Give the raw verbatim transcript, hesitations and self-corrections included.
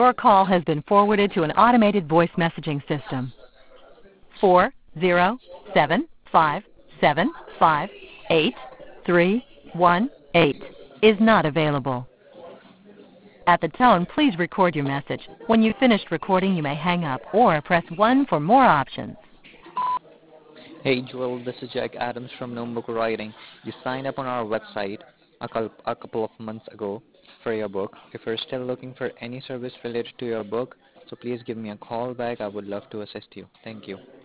Your call has been forwarded to an automated voice messaging system. four zero seven five seven five eight three one eight is not available. At the tone, please record your message. When you've finished recording, you may hang up or press one for more options. Hey Joel, this is Jack Adams from Notebook Writing. You signed up on our website a, cou- a couple of months ago for your book. If you're still looking for any service related to your book, so please give me a call back. I would love to assist you. Thank you.